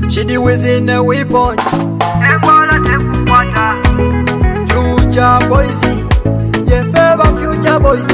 Chidi within a weapon. Future boys, yeah, favor future boys.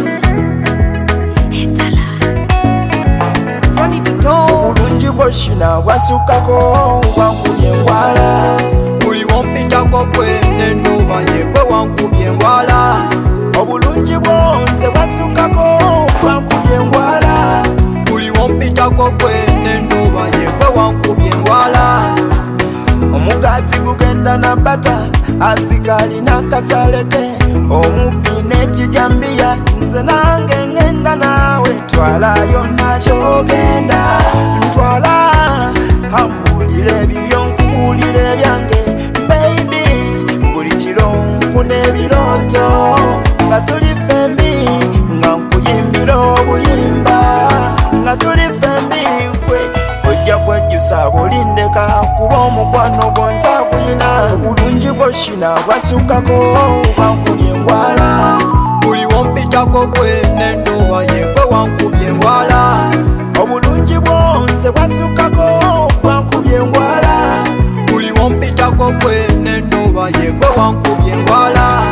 Bulungi bwoshina wasukako wankubye ngwala. Buli wompitako gwe nendoba yegwe wankubye ngwala. Obulungi bwonze wasukako wankubye ngwala. Buli wompitako gwe nendoba yegwe wankubye ngwala. Omugaati gugenda na bata, asikali nakasaleke, omubbi n'ekijambiya, nze nange ngenda naawe. Twalayo nakyogenda, ntwala ambulire ebibyo nkubulire ebyange. Baby, buli kiro nfuna ebirooto nga tuli fembi, nga nkuyimbira obuyimba nga tuli fembi. Ojja kwejjusa bulindeka kuba omukwano gonza kuyina. Obulungi bwoshina bwasukako wankubye ngwala. Buli wompitako gwe nendoba yegwe wankubye ngwala. Obulungi bwonze bwasukako wankubye ngwala. Buli wompitako gwe nendoba yegwe wankubye ngwala.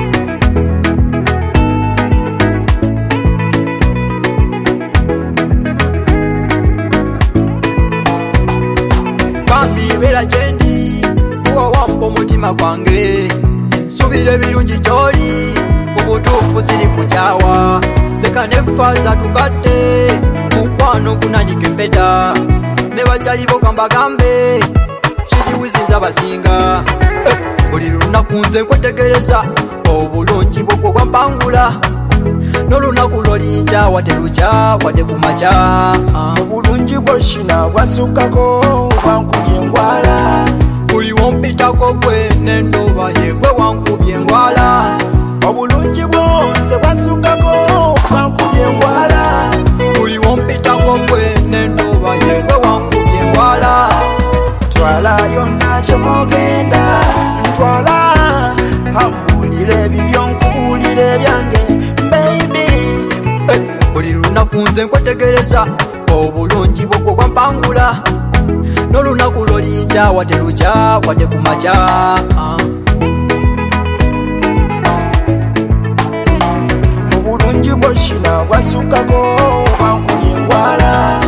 Bera jendi kuwa wambo mutima gwange, nsubire birungi gyoli mubutuufu siri kukyawa. Leka nefaza tugadde mukwano gunanyika empeta, ne bakyalibo kambagambe kiri wizinza basinga. Buli lunaku nze nkwetegereza obulungi bwogwo bwampangula, n'olunaku lwolinja wadde lukya wadde kumakya. Obulungi bwoshina bwasukako wankubye ngwala. Buli wompitako gwe nendoba yegwe wankubye ngwala. Obulungi bwonze bwasukako wankubye ngwala. Buli wompitako gwe nendoba yegwe wankubye ngwala. Twalayo nakyogenda, ntwala ambulire ebibyo nkubulire ebyange. Baby, buli lunaku nze nkwetegereza obulungi bwogwo bwampangula, n'olunaku lwolinja wadde lukya wadde kumakya. Obulungi bwoshina bwasukako wankubye ngwala.